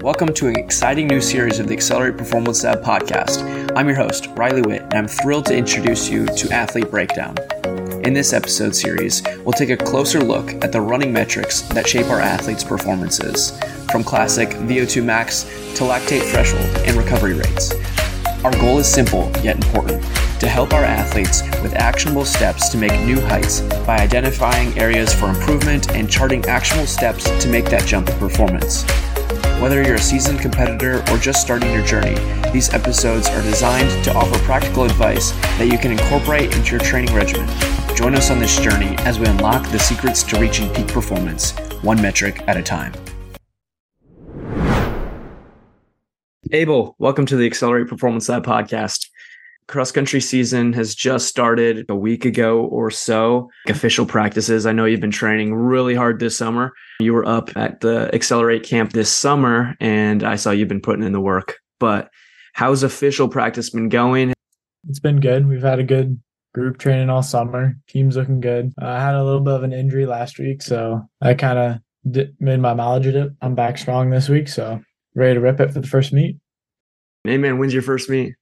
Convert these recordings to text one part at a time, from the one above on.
Welcome to an exciting new series of the Accelerate Performance Lab podcast. I'm your host, Riley Witt, and I'm thrilled to introduce you to Athlete Breakdown. In this episode series, we'll take a closer look at the running metrics that shape our athletes' performances, from classic VO2 max to lactate threshold and recovery rates. Our goal is simple yet important, to help our athletes with actionable steps to make new heights by identifying areas for improvement and charting actionable steps to make that jump in performance. Whether you're a seasoned competitor or just starting your journey, these episodes are designed to offer practical advice that you can incorporate into your training regimen. Join us on this journey as we unlock the secrets to reaching peak performance, one metric at a time. Abel, welcome to the Accelerate Performance Lab podcast. Cross-country season has just started a week ago or so. Official practices. I know you've been training really hard this summer. You were up at the Accelerate camp this summer, and I saw you've been putting in the work. But how's official practice been going? It's been good. We've had a good group training all summer. Team's looking good. I had a little bit of an injury last week, so I kind of made my mileage at it. I'm back strong this week, so ready to rip it for the first meet. Hey, man, when's your first meet?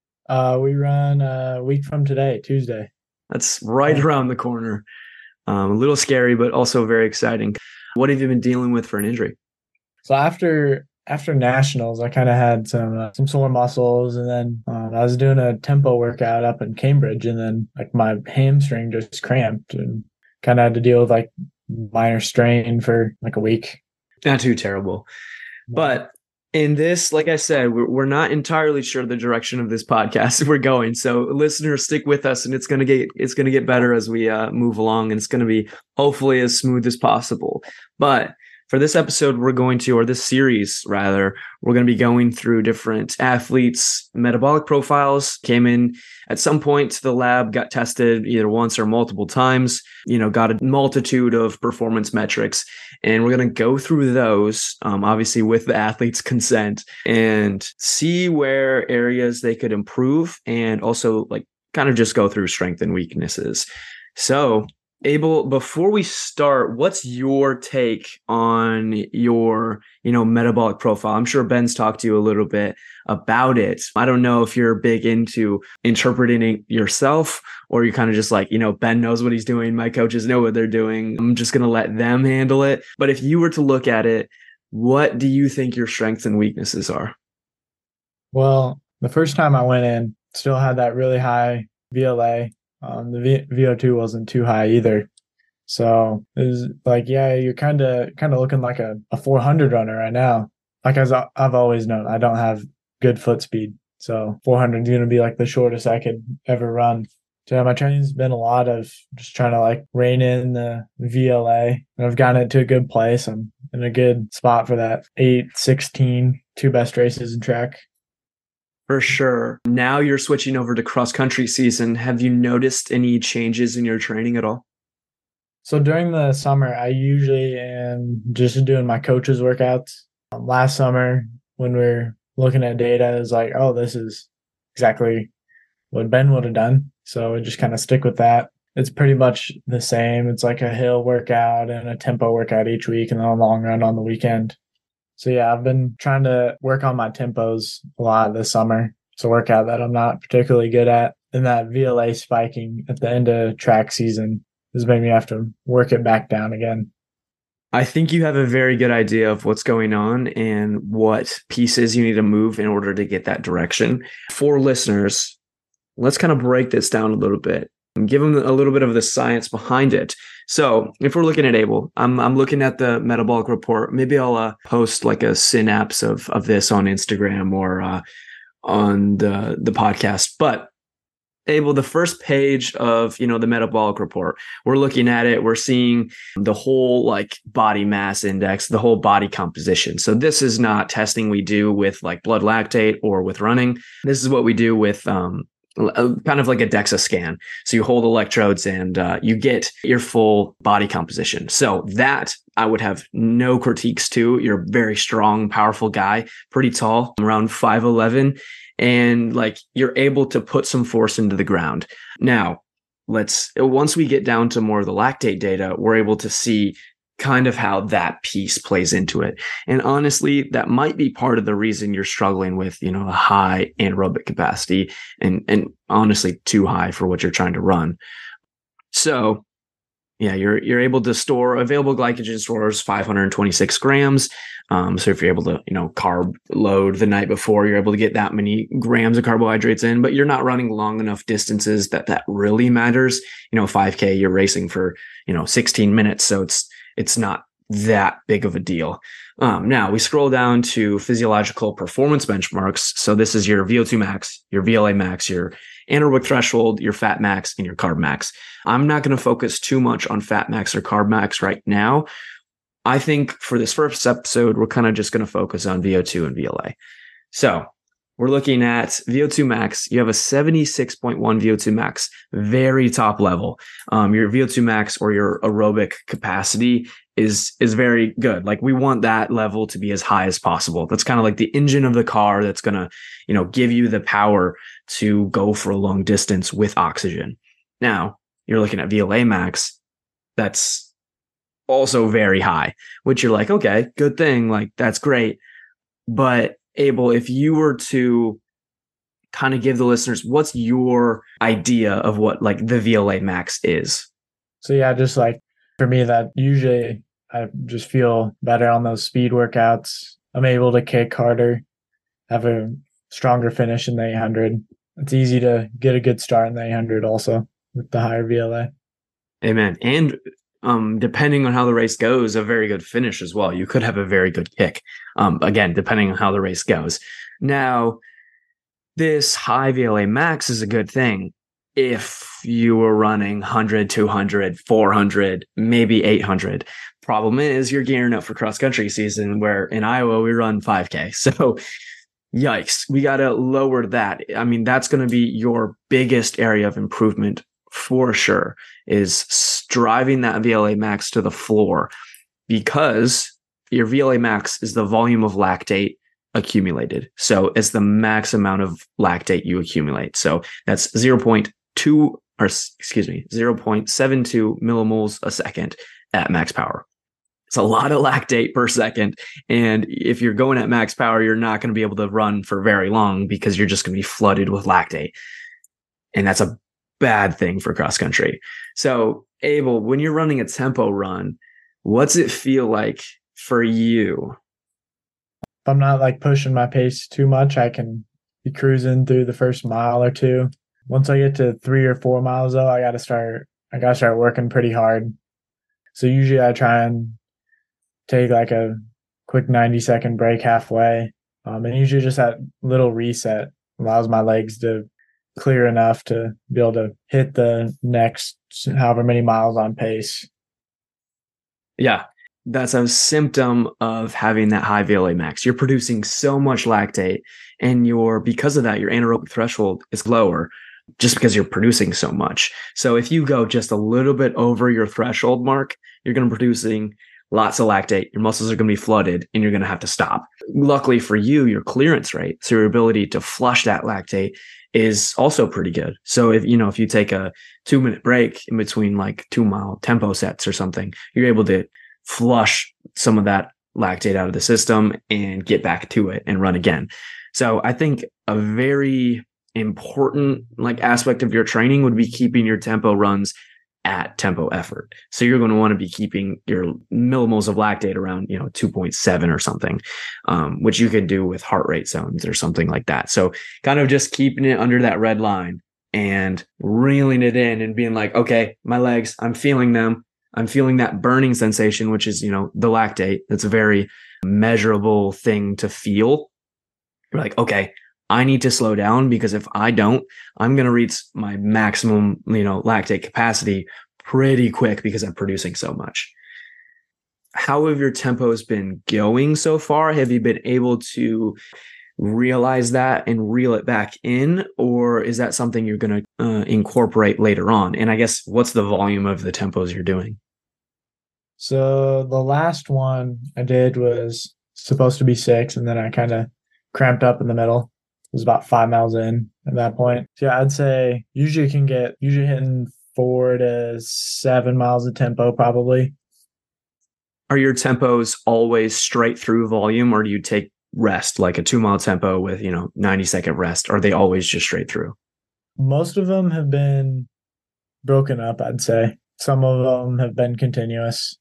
We run a week from today, Tuesday. That's right around the corner. A little scary, but also very exciting. What have you been dealing with for an injury? So after nationals, I kind of had some sore muscles, and then I was doing a tempo workout up in Cambridge, and then like my hamstring just cramped, and kind of had to deal with like minor strain for like a week. Not too terrible, but in this, like I said, we're not entirely sure the direction of this podcast we're going. So listeners, stick with us, and it's gonna get better as we move along, and it's gonna be hopefully as smooth as possible. But for this episode, this series rather, we're going to be going through different athletes' metabolic profiles. Came in at some point to the lab, got tested either once or multiple times, got a multitude of performance metrics. And we're going to go through those, obviously with the athlete's consent, and see where areas they could improve, and also like kind of just go through strength and weaknesses. So Abel, before we start, what's your take on your, metabolic profile? I'm sure Ben's talked to you a little bit about it. I don't know if you're big into interpreting it yourself, or you kind of just like, Ben knows what he's doing. My coaches know what they're doing. I'm just going to let them handle it. But if you were to look at it, what do you think your strengths and weaknesses are? Well, the first time I went in, still had that really high VLA. The VO2 wasn't too high either. So it was like, yeah, you're kind of looking like a 400 runner right now. Like as I've always known, I don't have good foot speed. So 400 is going to be like the shortest I could ever run. So yeah, my training's been a lot of just trying to like rein in the VLA. And I've gotten it to a good place. I'm in a good spot for that 8:16, two best races in track. For sure. Now you're switching over to cross-country season. Have you noticed any changes in your training at all? So during the summer, I usually am just doing my coach's workouts. Last summer, when we were looking at data, it was like, oh, this is exactly what Ben would have done. So I just kind of stick with that. It's pretty much the same. It's like a hill workout and a tempo workout each week, and then a long run on the weekend. So yeah, I've been trying to work on my tempos a lot this summer. It's a workout that I'm not particularly good at. And that VLA spiking at the end of track season has made me have to work it back down again. I think you have a very good idea of what's going on and what pieces you need to move in order to get that direction. For listeners, let's kind of break this down a little bit and give them a little bit of the science behind it. So if we're looking at Abel, I'm looking at the metabolic report. Maybe I'll post like a synapse of this on Instagram or on the podcast. But Abel, the first page of, the metabolic report, we're looking at it. We're seeing the whole like body mass index, the whole body composition. So this is not testing we do with like blood lactate or with running. This is what we do with kind of like a DEXA scan. So you hold electrodes and you get your full body composition. So that I would have no critiques to. You're a very strong, powerful guy, pretty tall, around 5'11", and like you're able to put some force into the ground. Now, once we get down to more of the lactate data, we're able to see kind of how that piece plays into it. And honestly, that might be part of the reason you're struggling with, a high anaerobic capacity and honestly too high for what you're trying to run. So yeah, you're able to store available glycogen stores 526 grams. So if you're able to, carb load the night before, you're able to get that many grams of carbohydrates in, but you're not running long enough distances that really matters. 5K, you're racing for, 16 minutes. So it's not that big of a deal. Now we scroll down to physiological performance benchmarks. So this is your VO2 max, your VLA max, your anaerobic threshold, your fat max, and your carb max. I'm not going to focus too much on fat max or carb max right now. I think for this first episode, we're kind of just going to focus on VO2 and VLA. So we're looking at VO2 max. You have a 76.1 VO2 max, very top level. Your VO2 max or your aerobic capacity is very good. Like we want that level to be as high as possible. That's kind of like the engine of the car that's going to, give you the power to go for a long distance with oxygen. Now you're looking at VLA max. That's also very high, which you're like, okay, good thing. Like that's great. But Abel, if you were to kind of give the listeners, what's your idea of what like the VLA max is? So yeah, just like for me, that usually I just feel better on those speed workouts. I'm able to kick harder, have a stronger finish in the 800. It's easy to get a good start in the 800 also with the higher VLA. Amen. And depending on how the race goes, a very good finish as well. You could have a very good kick. Again, depending on how the race goes. Now, this high VLA max is a good thing if you were running 100, 200, 400, maybe 800. Problem is you're gearing up for cross country season where in Iowa we run 5K. So yikes, we got to lower that. I mean, that's going to be your biggest area of improvement for sure, is driving that VLA max to the floor, because your VLA max is the volume of lactate accumulated. So it's the max amount of lactate you accumulate. So that's 0.72 millimoles a second at max power. It's a lot of lactate per second. And if you're going at max power, you're not going to be able to run for very long because you're just going to be flooded with lactate. And that's a bad thing for cross country. So Abel, when you're running a tempo run, what's it feel like for you? If I'm not like pushing my pace too much, I can be cruising through the first mile or two. Once I get to 3 or 4 miles though, I gotta start working pretty hard. So usually I try and take like a quick 90-second break halfway. And usually just that little reset allows my legs to clear enough to be able to hit the next however many miles on pace. Yeah, that's a symptom of having that high VLA max. You're producing so much lactate, and because of that, your anaerobic threshold is lower just because you're producing so much. So if you go just a little bit over your threshold mark, you're going to be producing lots of lactate. Your muscles are going to be flooded and you're going to have to stop. Luckily for you, your clearance rate, so your ability to flush that lactate, is also pretty good. So if you take a 2-minute break in between like 2-mile tempo sets or something, you're able to flush some of that lactate out of the system and get back to it and run again. So I think a very important aspect of your training would be keeping your tempo runs at tempo effort. So you're going to want to be keeping your millimoles of lactate around 2.7 or something, which you could do with heart rate zones or something like that. So kind of just keeping it under that red line and reeling it in and being like, okay, my legs, I'm feeling them. I'm feeling that burning sensation, which is, the lactate. That's a very measurable thing to feel. You're like, okay, I need to slow down, because if I don't, I'm going to reach my maximum, lactate capacity pretty quick because I'm producing so much. How have your tempos been going so far? Have you been able to realize that and reel it back in, or is that something you're going to incorporate later on? And I guess what's the volume of the tempos you're doing? So the last one I did was supposed to be 6, and then I kind of cramped up in the middle. It was about 5 miles in at that point. So yeah, I'd say usually hitting 4 to 7 miles of tempo probably. Are your tempos always straight through volume, or do you take rest, like a 2-mile tempo with, 90-second rest? Are they always just straight through? Most of them have been broken up, I'd say. Some of them have been continuous.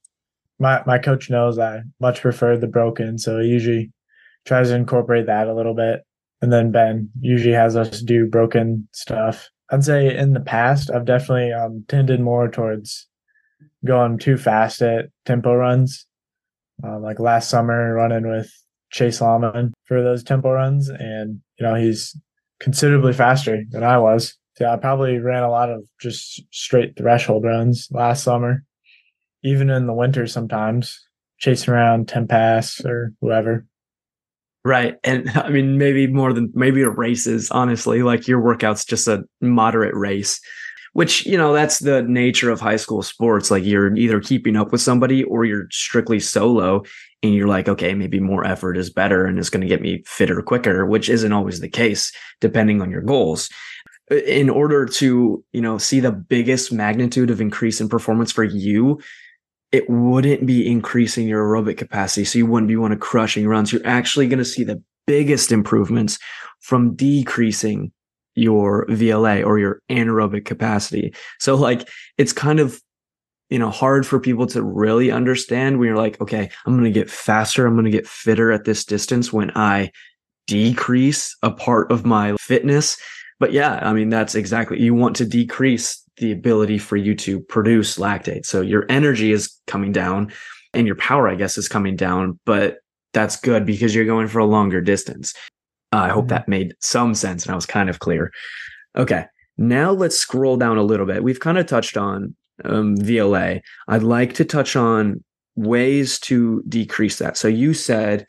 My coach knows I much prefer the broken, so he usually tries to incorporate that a little bit. And then Ben usually has us do broken stuff. I'd say in the past, I've definitely tended more towards going too fast at tempo runs. Like last summer, running with Chase Lawman for those tempo runs, and he's considerably faster than I was. So I probably ran a lot of just straight threshold runs last summer, even in the winter sometimes, chasing around Tempass or whoever. Right. And I mean, maybe a races, honestly, like your workout's just a moderate race, which, that's the nature of high school sports. Like you're either keeping up with somebody or you're strictly solo and you're like, okay, maybe more effort is better and it's going to get me fitter quicker, which isn't always the case depending on your goals. In order to, see the biggest magnitude of increase in performance for you, it wouldn't be increasing your aerobic capacity. So you wouldn't be one of crushing runs. You're actually going to see the biggest improvements from decreasing your VLA or your anaerobic capacity. So like, it's kind of, hard for people to really understand when you're like, okay, I'm going to get faster. I'm going to get fitter at this distance when I decrease a part of my fitness. But yeah, I mean, that's exactly, you want to decrease the ability for you to produce lactate. So your energy is coming down and your power, I guess, is coming down, but that's good because you're going for a longer distance. I hope that made some sense and I was kind of clear. Okay. Now let's scroll down a little bit. We've kind of touched on VLA. I'd like to touch on ways to decrease that. So you said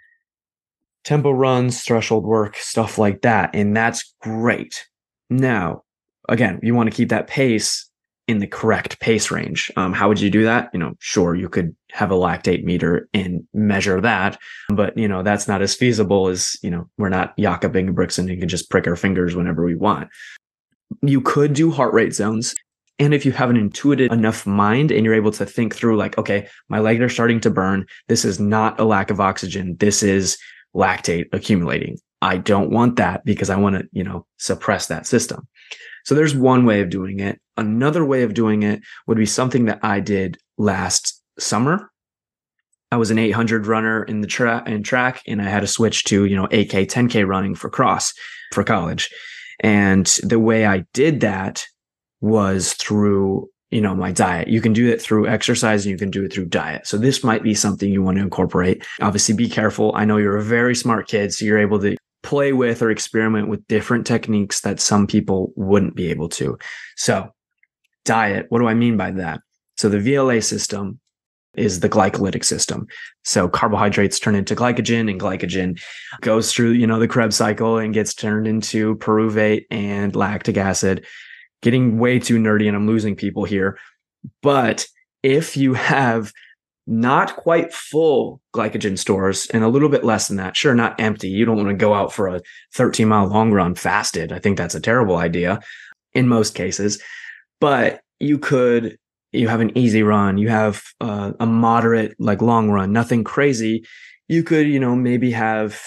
tempo runs, threshold work, stuff like that. And that's great. Now, again, you want to keep that pace in the correct pace range. How would you do that? Sure, you could have a lactate meter and measure that, but that's not as feasible as, we're not Jakob Ingebrigtsen and can just prick our fingers whenever we want. You could do heart rate zones. And if you have an intuitive enough mind and you're able to think through like, okay, my legs are starting to burn. This is not a lack of oxygen. This is lactate accumulating. I don't want that because I want to, suppress that system. So there's one way of doing it. Another way of doing it would be something that I did last summer. I was an 800 runner in the track, and I had to switch to, 8K, 10K running for college. And the way I did that was through, my diet. You can do it through exercise and you can do it through diet. So this might be something you want to incorporate. Obviously, be careful. I know you're a very smart kid, so you're able to play with or experiment with different techniques that some people wouldn't be able to. So diet, what do I mean by that? So the VLA system is the glycolytic system. So carbohydrates turn into glycogen and glycogen goes through, the Krebs cycle and gets turned into pyruvate and lactic acid. Getting way too nerdy and I'm losing people here. But if you have not quite full glycogen stores and a little bit less than that, sure, not empty. You don't want to go out for a 13-mile long run fasted. I think that's a terrible idea in most cases. But you have an easy run. You have a moderate, like long run, nothing crazy. You could, maybe have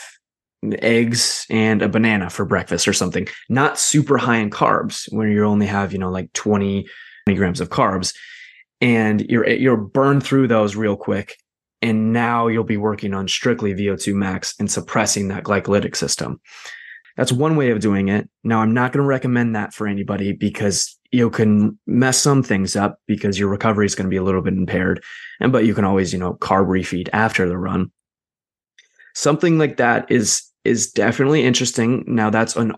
eggs and a banana for breakfast or something, not super high in carbs when you only have, like 20 grams of carbs, and you're burned through those real quick. And now you'll be working on strictly VO2 max and suppressing that glycolytic system. That's one way of doing it. Now, I'm not going to recommend that for anybody because you can mess some things up because your recovery is going to be a little bit impaired. But you can always, carb refeed after the run. Something like that is definitely interesting. Now that's an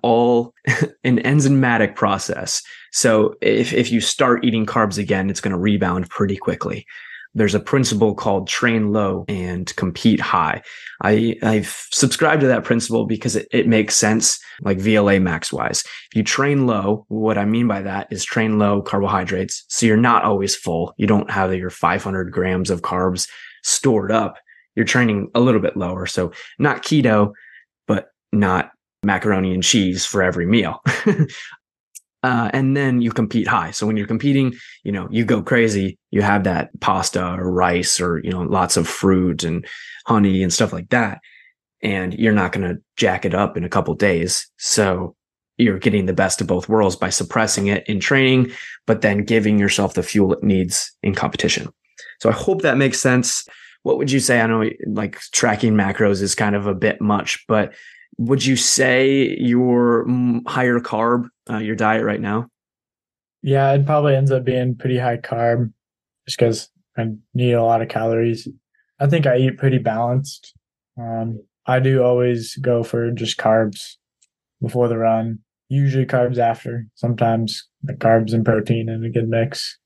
enzymatic process. So if you start eating carbs again, it's going to rebound pretty quickly. There's a principle called train low and compete high. I've subscribed to that principle because it makes sense, like VLA max wise. If you train low, what I mean by that is train low carbohydrates. So you're not always full. You don't have your 500 grams of carbs stored up. You're training a little bit lower. So not keto, but not macaroni and cheese for every meal. and then you compete high. So when you're competing, you go crazy. You have that pasta or rice or, lots of fruit and honey and stuff like that. And you're not going to jack it up in a couple days. So you're getting the best of both worlds by suppressing it in training, but then giving yourself the fuel it needs in competition. So I hope that makes sense. What would you say? I know like tracking macros is kind of a bit much, but would you say your higher carb, your diet right now? Yeah, it probably ends up being pretty high carb just because I need a lot of calories. I think I eat pretty balanced. I do always go for just carbs before the run, usually carbs after, sometimes carbs and protein in a good mix.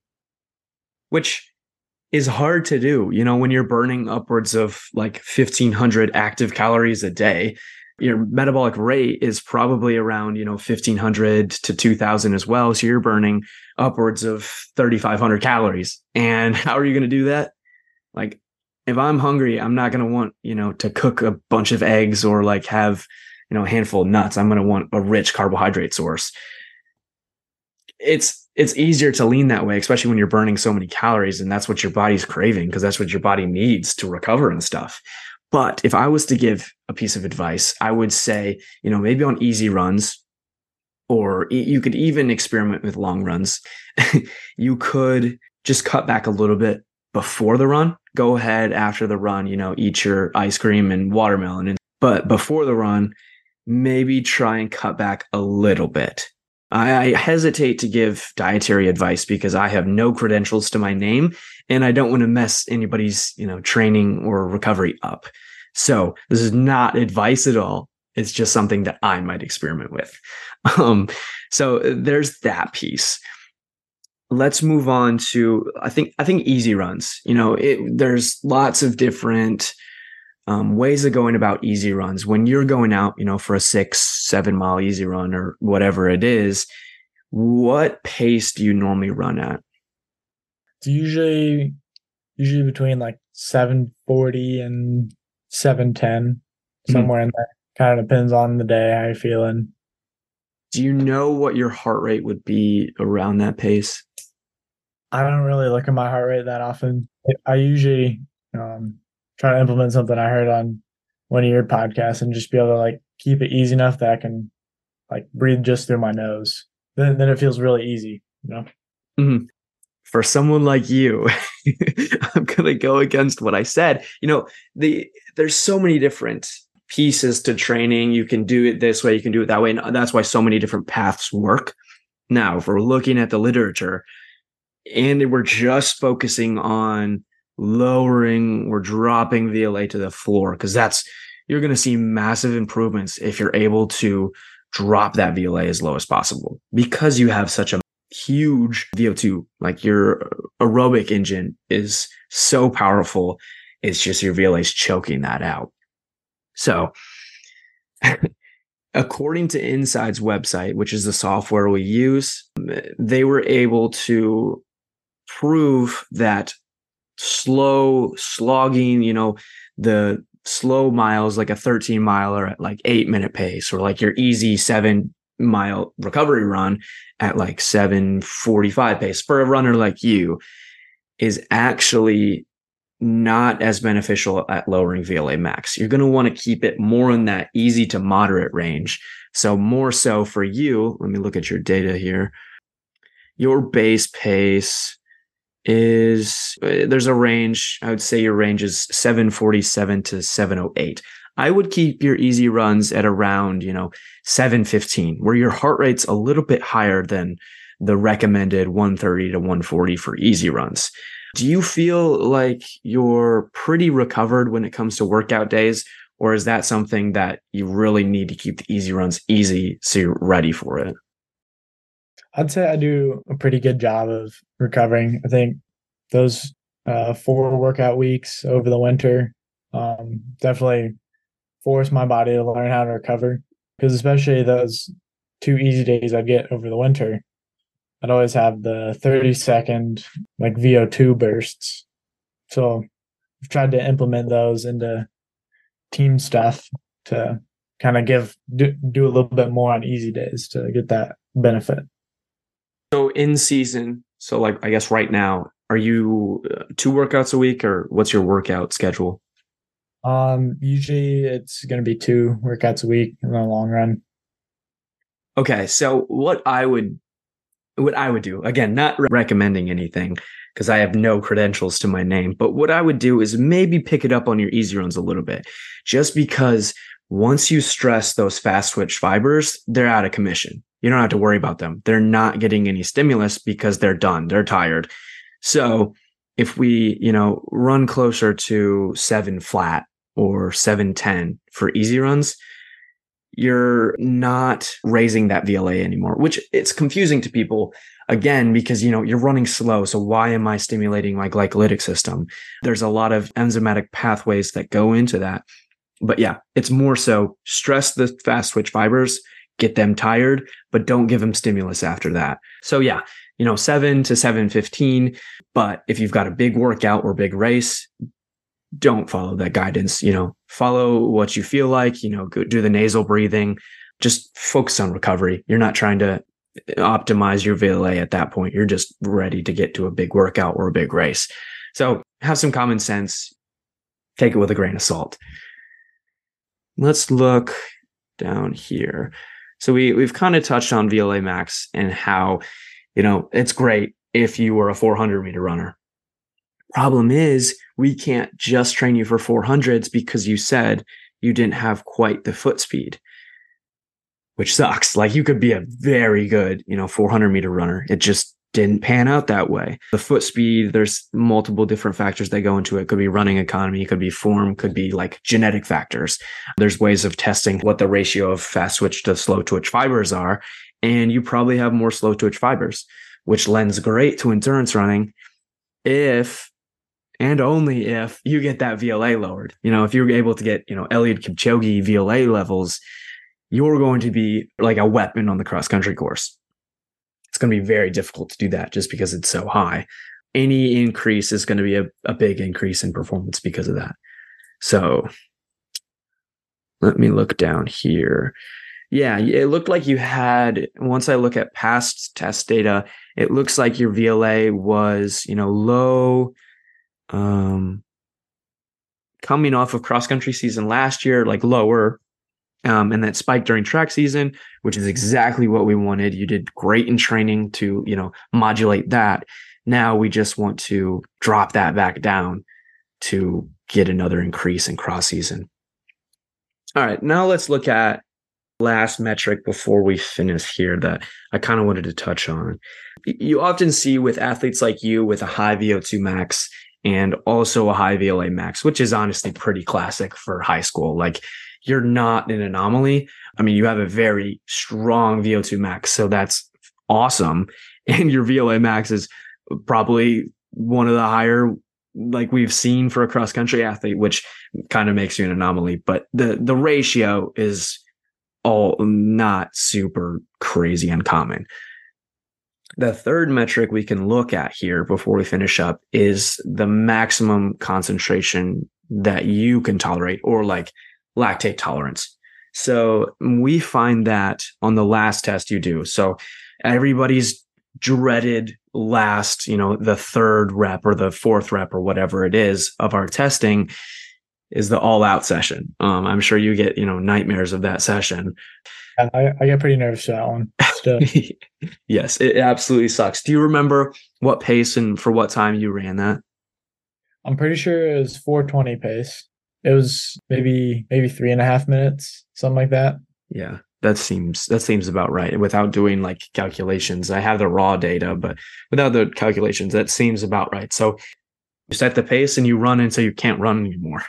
Which is hard to do, when you're burning upwards of like 1,500 active calories a day. Your metabolic rate is probably around, 1,500 to 2,000 as well. So you're burning upwards of 3,500 calories. And how are you going to do that? Like, if I'm hungry, I'm not going to want, to cook a bunch of eggs or like have, a handful of nuts. I'm going to want a rich carbohydrate source. It's easier to lean that way, especially when you're burning so many calories, and that's what your body's craving because that's what your body needs to recover and stuff. But if I was to give a piece of advice, I would say, maybe on easy runs, or you could even experiment with long runs. You could just cut back a little bit before the run. Go ahead after the run, eat your ice cream and watermelon. But before the run, maybe try and cut back a little bit. I hesitate to give dietary advice because I have no credentials to my name and I don't want to mess anybody's, training or recovery up. So this is not advice at all. It's just something that I might experiment with. So there's that piece. Let's move on to, I think easy runs, there's lots of different ways of going about easy runs. When you're going out, for a 6-7 mile easy run or whatever it is, what pace do you normally run at? It's usually between like 7:40 and 7:10, somewhere in there. Kind of depends on the day, how you're feeling. Do you know what your heart rate would be around that pace? I don't really look at my heart rate that often. I usually try to implement something I heard on one of your podcasts and just be able to like keep it easy enough that I can like breathe just through my nose. Then it feels really easy, Mm-hmm. For someone like you, I'm going to go against what I said. There's so many different pieces to training. You can do it this way, you can do it that way. And that's why so many different paths work. Now, if we're looking at the literature and we're just focusing on we're dropping VLA to the floor, because you're going to see massive improvements if you're able to drop that VLA as low as possible because you have such a huge VO2. Like your aerobic engine is so powerful. It's just your VLA is choking that out. So according to Inside's website, which is the software we use, they were able to prove that slow slogging, the slow miles, like a 13 miler at like 8-minute pace, or like your easy 7-mile recovery run at like 7:45 pace for a runner like you, is actually not as beneficial at lowering VLA max. You're going to want to keep it more in that easy to moderate range. So more so for you, let me look at your data here. Your base pace there's a range. I would say your range is 7:47 to 7:08. I would keep your easy runs at around, 7:15, where your heart rate's a little bit higher than the recommended 130 to 140 for easy runs. Do you feel like you're pretty recovered when it comes to workout days, or is that something that you really need to keep the easy runs easy so you're ready for it? I'd say I do a pretty good job of recovering. I think those 4 workout weeks over the winter definitely forced my body to learn how to recover, because especially those 2 easy days I'd get over the winter, I'd always have the 30-second like VO2 bursts. So I've tried to implement those into team stuff to kind of do a little bit more on easy days to get that benefit. So in season, so like I guess right now, are you 2 workouts a week, or what's your workout schedule? Usually it's going to be 2 workouts a week in the long run. Okay, so what I would do, again, not recommending anything because I have no credentials to my name, but what I would do is maybe pick it up on your easy runs a little bit, just because once you stress those fast twitch fibers, they're out of commission. You don't have to worry about them. They're not getting any stimulus because they're done. They're tired. So if we, run closer to 7 flat or 710 for easy runs, you're not raising that VLA anymore, which it's confusing to people again, because, you're running slow. So why am I stimulating my glycolytic system? There's a lot of enzymatic pathways that go into that. But yeah, it's more so stress the fast twitch fibers, get them tired, but don't give them stimulus after that. So yeah, 7 to 7:15. But if you've got a big workout or big race, don't follow that guidance. Follow what you feel like, go do the nasal breathing, just focus on recovery. You're not trying to optimize your VLA at that point. You're just ready to get to a big workout or a big race. So have some common sense, take it with a grain of salt. Let's look down here. So we've kind of touched on VLA max and how, it's great if you were a 400-meter runner. Problem is, we can't just train you for 400s because you said you didn't have quite the foot speed, which sucks. Like, you could be a very good, 400-meter runner. It just didn't pan out that way. The foot speed, there's multiple different factors that go into it. It could be running economy, it could be form, could be like genetic factors. There's ways of testing what the ratio of fast twitch to slow twitch fibers are. And you probably have more slow twitch fibers, which lends great to endurance running if and only if you get that VLA lowered. If you're able to get, Eliud Kipchoge VLA levels, you're going to be like a weapon on the cross country course. It's going to be very difficult to do that just because it's so high. Any increase is going to be a big increase in performance because of that. So let me look down here. Yeah, it looked like you had, once I look at past test data, it looks like your VLA was, low, coming off of cross country season last year, like lower, and that spiked during track season, which is exactly what we wanted. You did great in training to, modulate that. Now we just want to drop that back down to get another increase in cross season. All right, now let's look at last metric before we finish here that I kind of wanted to touch on. You often see with athletes like you with a high VO2 max and also a high VLA max, which is honestly pretty classic for high school. Like, you're not an anomaly. I mean, you have a very strong VO2 max, so that's awesome. And your VLA max is probably one of the higher, like we've seen for a cross country athlete, which kind of makes you an anomaly. But the ratio is all not super crazy uncommon. The third metric we can look at here before we finish up is the maximum concentration that you can tolerate, or like lactate tolerance. So we find that on the last test you do. So everybody's dreaded last, the third rep or the fourth rep or whatever it is of our testing is the all out session. I'm sure you get, nightmares of that session. I get pretty nervous for that one still. Yes, it absolutely sucks. Do you remember what pace and for what time you ran that? I'm pretty sure it was 420 pace. It was maybe 3.5 minutes, something like that. Yeah, that seems about right. Without doing like calculations, I have the raw data, but without the calculations, that seems about right. So you set the pace and you run until you can't run anymore.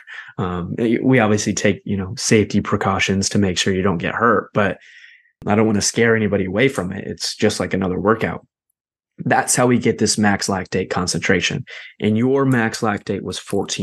We obviously take, safety precautions to make sure you don't get hurt, but I don't want to scare anybody away from it. It's just like another workout. That's how we get this max lactate concentration. And your max lactate was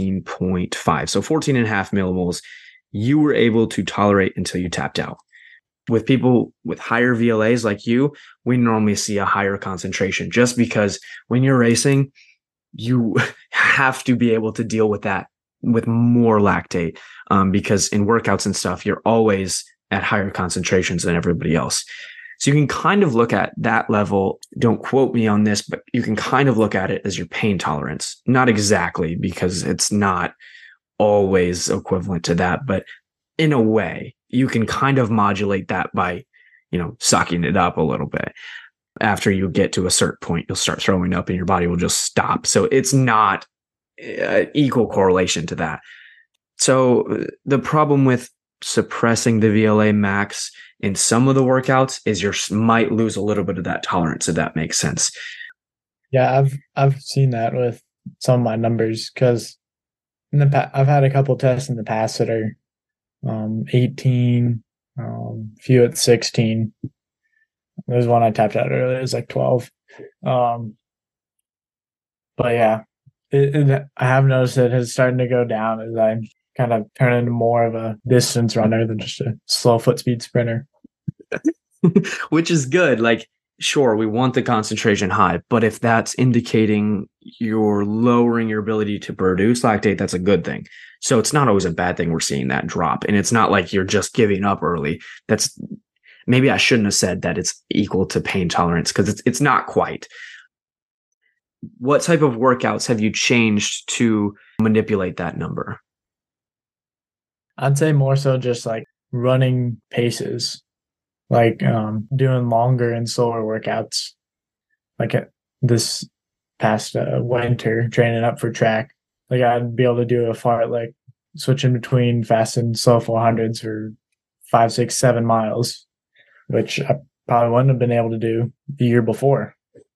14.5. So 14.5 millimoles you were able to tolerate until you tapped out. With people with higher VLAs like you, we normally see a higher concentration just because when you're racing, you have to be able to deal with that with more lactate, because in workouts and stuff, you're always at higher concentrations than everybody else. So you can kind of look at that level. Don't quote me on this, but you can kind of look at it as your pain tolerance. Not exactly, because it's not always equivalent to that, but in a way, you can kind of modulate that by, sucking it up a little bit. After you get to a certain point, you'll start throwing up and your body will just stop. So it's not equal correlation to that. So the problem with suppressing the VLA max in some of the workouts is you might lose a little bit of that tolerance, if that makes sense. Yeah, I've seen that with some of my numbers, because I've had a couple tests in the past that are 18, few at 16. There's one I tapped out earlier. It was like 12. But yeah, I have noticed it is starting to go down as I kind of turn into more of a distance runner than just a slow foot speed sprinter. Which is good. Like, sure, we want the concentration high, but if that's indicating you're lowering your ability to produce lactate, that's a good thing. So it's not always a bad thing we're seeing that drop. And it's not like you're just giving up early. Maybe I shouldn't have said that it's equal to pain tolerance, because it's not quite. What type of workouts have you changed to manipulate that number? I'd say more so just like running paces, like doing longer and slower workouts. Like this past winter, training up for track, like I'd be able to do a fartlek, switching between fast and slow 400s for 5, 6, 7 miles, which I probably wouldn't have been able to do the year before.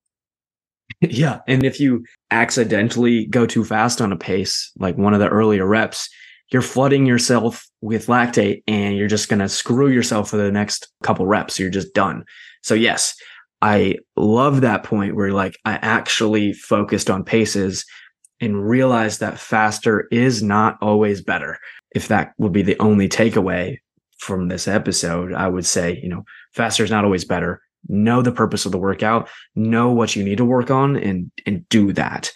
Yeah. And if you accidentally go too fast on a pace, like one of the earlier reps, you're flooding yourself with lactate and you're just going to screw yourself for the next couple reps. You're just done. So yes, I love that point where I actually focused on paces and realized that faster is not always better. If that would be the only takeaway from this episode, I would say, faster is not always better. Know the purpose of the workout, know what you need to work on, and do that.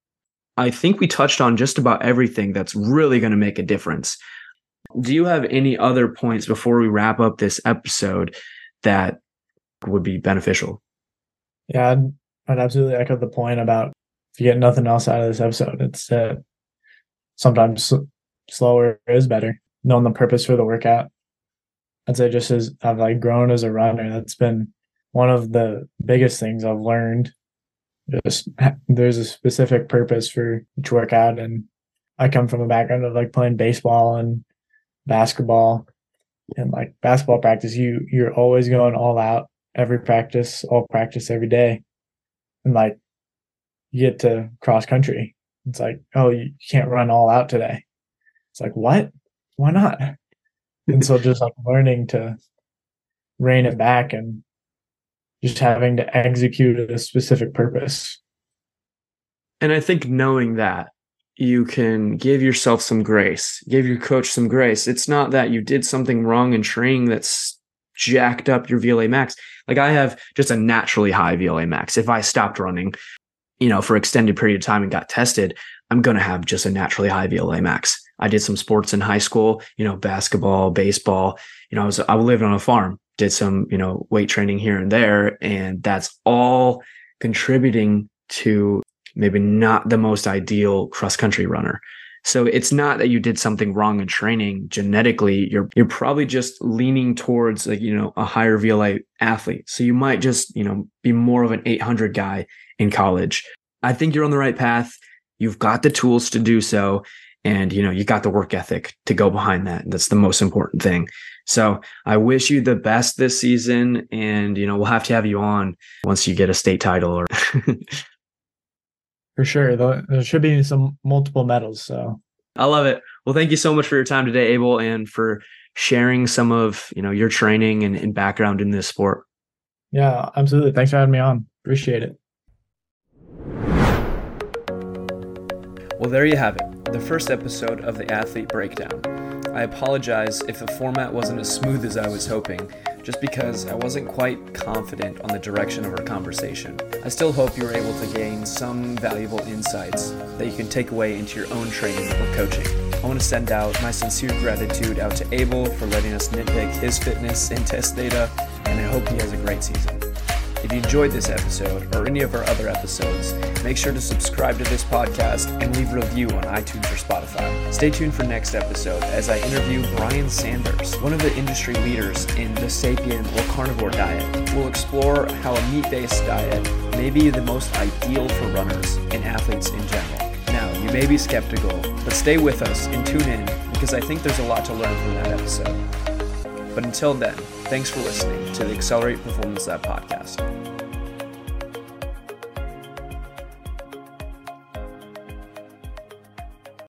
I think we touched on just about everything that's really going to make a difference. Do you have any other points before we wrap up this episode that would be beneficial? Yeah, I'd absolutely echo the point about, if you get nothing else out of this episode, it's that sometimes slower is better. Knowing the purpose for the workout. I'd say just as I've grown as a runner, that's been one of the biggest things I've learned. Just there's a specific purpose for each workout, and I come from a background of playing baseball and basketball, and basketball practice, you're always going all out every practice, all practice every day, and you get to cross country, it's oh, you can't run all out today. It's what? Why not? And so just learning to rein it back and just having to execute a specific purpose. And I think knowing that, you can give yourself some grace, give your coach some grace. It's not that you did something wrong in training that's jacked up your VLA max. I have just a naturally high VLA max. If I stopped running, for extended period of time and got tested, I'm going to have just a naturally high VLA max. I did some sports in high school, basketball, baseball. I lived on a farm, did some, weight training here and there. And that's all contributing to maybe not the most ideal cross-country runner. So it's not that you did something wrong in training genetically. You're probably just leaning towards a higher VLA athlete. So you might just, be more of an 800 guy in college. I think you're on the right path. You've got the tools to do so. And, you got the work ethic to go behind that. That's the most important thing. So I wish you the best this season. And, we'll have to have you on once you get a state title. Or For sure. There should be some multiple medals. So I love it. Well, thank you so much for your time today, Abel, and for sharing some of, your training and background in this sport. Yeah, absolutely. Thanks for having me on. Appreciate it. Well, there you have it, the first episode of the Athlete Breakdown. I apologize if the format wasn't as smooth as I was hoping, just because I wasn't quite confident on the direction of our conversation. I still hope you were able to gain some valuable insights that you can take away into your own training or coaching. I want to send out my sincere gratitude out to Abel for letting us nitpick his fitness and test data, and I hope he has a great season. If you enjoyed this episode or any of our other episodes, make sure to subscribe to this podcast and leave a review on iTunes or Spotify. Stay tuned for next episode as I interview Brian Sanders, one of the industry leaders in the sapien or carnivore diet. We'll explore how a meat-based diet may be the most ideal for runners and athletes in general. Now, you may be skeptical, but stay with us and tune in because I think there's a lot to learn from that episode. But until then, thanks for listening to the Accelerate Performance Lab podcast.